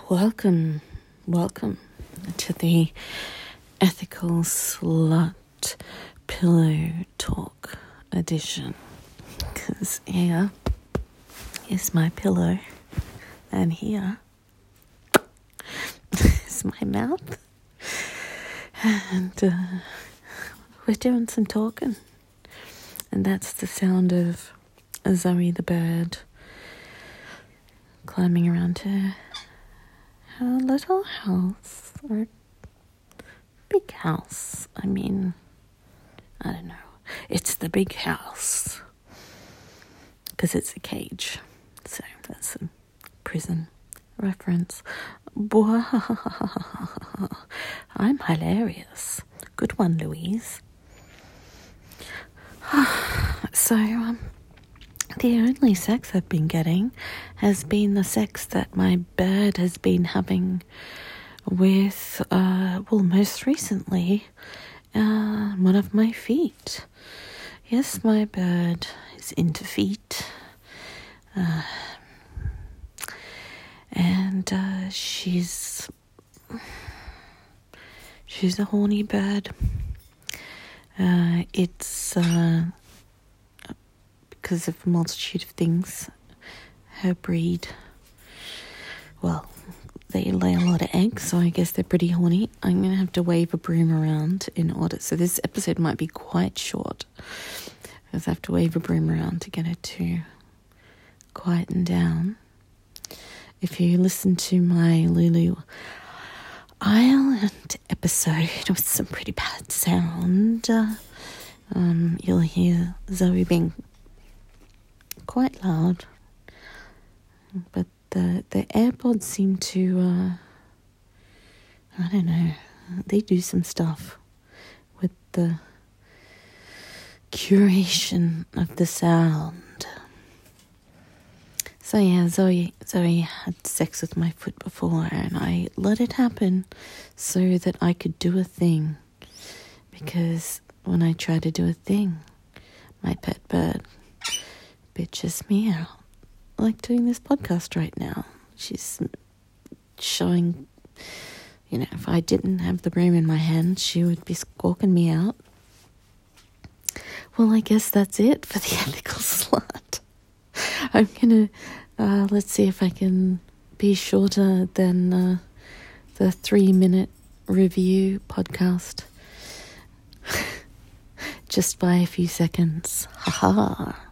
Welcome to the Ethical Slut Pillow Talk edition. Because here is my pillow, and here is my mouth, and we're doing some talking. And that's the sound of Zoe the bird climbing around her little house, or big house. I don't know. It's the big house because it's a cage. So that's a prison reference. I'm hilarious. Good one, Louise. So, the only sex I've been getting has been the sex that my bird has been having with, most recently, one of my feet. Yes, my bird is into feet. And she's a horny bird. It's because of a multitude of things. Her breed, they lay a lot of eggs, so I guess they're pretty horny. I'm going to have to wave a broom around in order, so this episode might be quite short, because I have to wave a broom around to get it to quieten down. If you listen to my Lulu Island episode with some pretty bad sound, you'll hear Zoe being quite loud, but the AirPods seem to, I don't know, they do some stuff with the curation of the sound. So yeah, Zoe had sex with my foot before, and I let it happen so that I could do a thing, because when I try to do a thing, my pet bird bitches me out, like doing this podcast right now. She's showing, if I didn't have the broom in my hand, she would be squawking me out. Well, I guess that's it for the Ethical Slut. I'm gonna, let's see if I can be shorter than the 3-minute review podcast. Just by a few seconds. Ha ha.